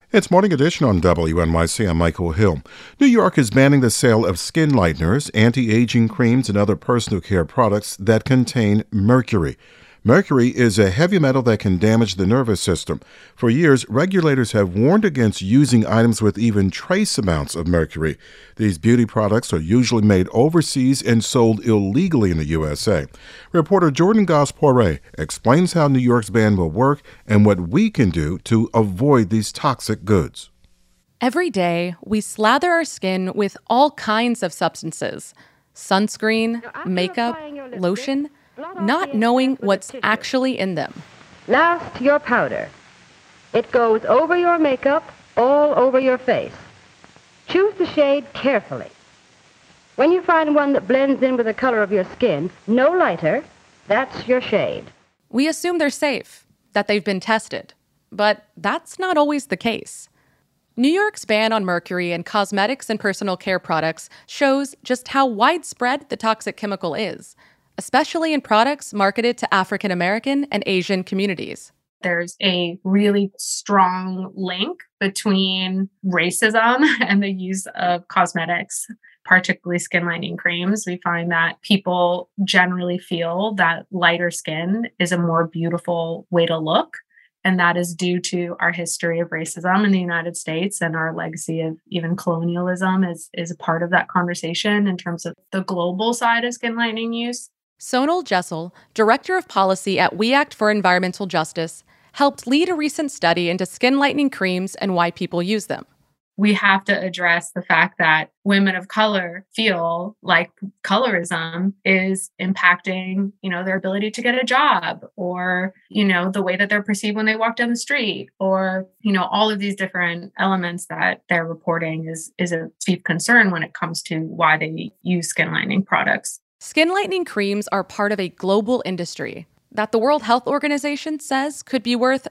It's Morning Edition on WNYC. I'm Michael Hill. New York is banning the sale of skin lighteners, anti-aging creams, and other personal care products that contain mercury. Mercury is a heavy metal that can damage the nervous system. For years, regulators have warned against using items with even trace amounts of mercury. These beauty products are usually made overseas and sold illegally in the USA. Reporter Jordan Goss-Poiré explains how New York's ban will work and what we can do to avoid these toxic goods. Every day, we slather our skin with all kinds of substances: sunscreen, makeup, lotion, not knowing what's actually in them. Last, your powder. It goes over your makeup, all over your face. Choose the shade carefully. When you find one that blends in with the color of your skin, no lighter, that's your shade. We assume they're safe, that they've been tested. But that's not always the case. New York's ban on mercury in cosmetics and personal care products shows just how widespread the toxic chemical is, especially in products marketed to African American and Asian communities. There's a really strong link between racism and the use of cosmetics, particularly skin lightening creams. We find that people generally feel that lighter skin is a more beautiful way to look. And that is due to our history of racism in the United States, and our legacy of even colonialism is a part of that conversation in terms of the global side of skin lightening use. Sonal Jessel, Director of Policy at We Act for Environmental Justice, helped lead a recent study into skin lightening creams and why people use them. We have to address the fact that women of color feel like colorism is impacting, their ability to get a job, or, the way that they're perceived when they walk down the street, or, all of these different elements that they're reporting is a chief concern when it comes to why they use skin lightening products. Skin lightening creams are part of a global industry that the World Health Organization says could be worth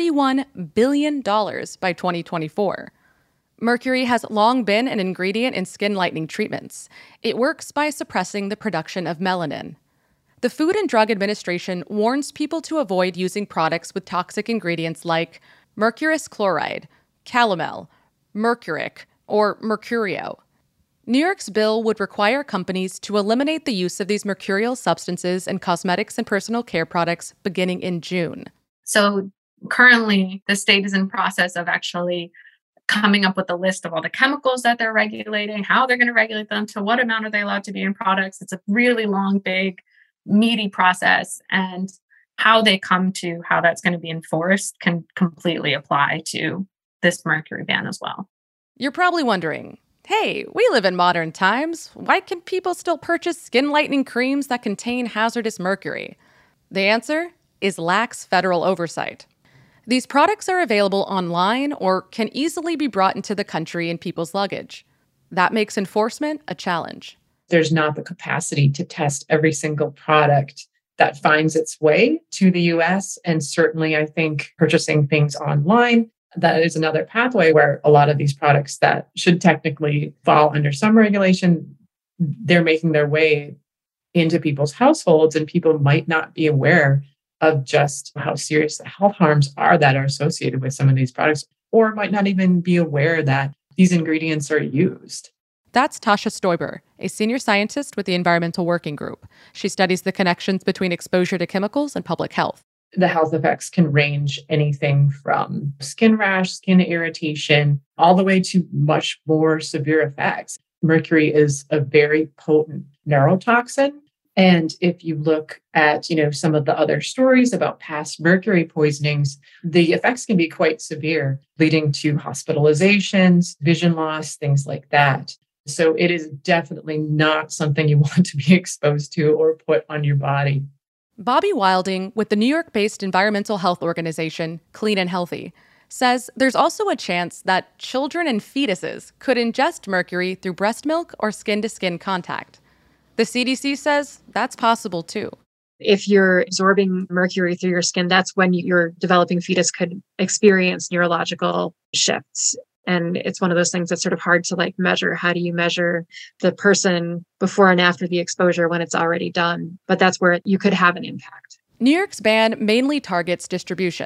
$31 billion by 2024. Mercury has long been an ingredient in skin lightening treatments. It works by suppressing the production of melanin. The Food and Drug Administration warns people to avoid using products with toxic ingredients like mercurous chloride, calomel, mercuric, or mercurio. New York's bill would require companies to eliminate the use of these mercurial substances in cosmetics and personal care products beginning in June. So currently, the state is in process of actually coming up with a list of all the chemicals that they're regulating, how they're going to regulate them, to what amount are they allowed to be in products. It's a really long, big, meaty process. And how they come to how that's going to be enforced can completely apply to this mercury ban as well. You're probably wondering, hey, we live in modern times. Why can people still purchase skin lightening creams that contain hazardous mercury? The answer is lax federal oversight. These products are available online or can easily be brought into the country in people's luggage. That makes enforcement a challenge. There's not the capacity to test every single product that finds its way to the US. And certainly, I think purchasing things online, that is another pathway where a lot of these products that should technically fall under some regulation, they're making their way into people's households, and people might not be aware of just how serious the health harms are that are associated with some of these products, or might not even be aware that these ingredients are used. That's Tasha Stoiber, a senior scientist with the Environmental Working Group. She studies the connections between exposure to chemicals and public health. The health effects can range anything from skin rash, skin irritation, all the way to much more severe effects. Mercury is a very potent neurotoxin. And if you look at, some of the other stories about past mercury poisonings, the effects can be quite severe, leading to hospitalizations, vision loss, things like that. So it is definitely not something you want to be exposed to or put on your body. Bobby Wilding, with the New York-based environmental health organization Clean and Healthy, says there's also a chance that children and fetuses could ingest mercury through breast milk or skin-to-skin contact. The CDC says that's possible too. If you're absorbing mercury through your skin, that's when your developing fetus could experience neurological shifts. And it's one of those things that's sort of hard to measure. How do you measure the person before and after the exposure when it's already done? But that's where you could have an impact. New York's ban mainly targets distribution.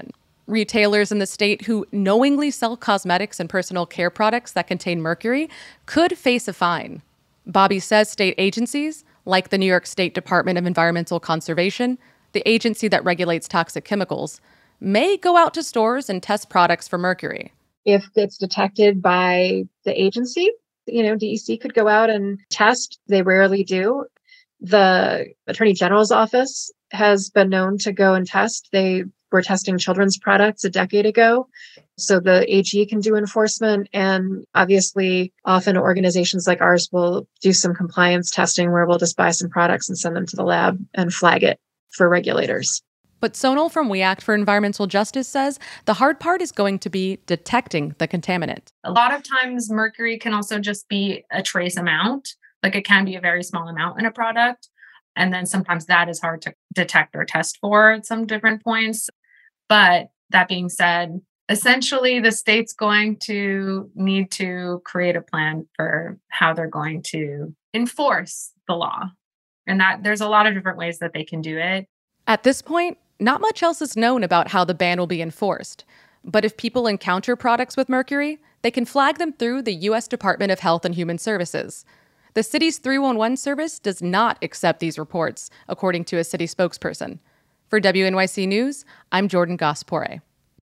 Retailers in the state who knowingly sell cosmetics and personal care products that contain mercury could face a fine. Bobby says state agencies, like the New York State Department of Environmental Conservation, the agency that regulates toxic chemicals, may go out to stores and test products for mercury. If it's detected by the agency, DEC could go out and test. They rarely do. The Attorney General's office has been known to go and test. They were testing children's products a decade ago. So the AG can do enforcement. And obviously, often organizations like ours will do some compliance testing where we'll just buy some products and send them to the lab and flag it for regulators. But Sonal from We Act for Environmental Justice says the hard part is going to be detecting the contaminant. A lot of times mercury can also just be a trace amount. Like it can be a very small amount in a product. And then sometimes that is hard to detect or test for at some different points. But that being said, essentially the state's going to need to create a plan for how they're going to enforce the law. And that there's a lot of different ways that they can do it. At this point, not much else is known about how the ban will be enforced. But if people encounter products with mercury, they can flag them through the U.S. Department of Health and Human Services. The city's 311 service does not accept these reports, according to a city spokesperson. For WNYC News, I'm Jordan Gospore.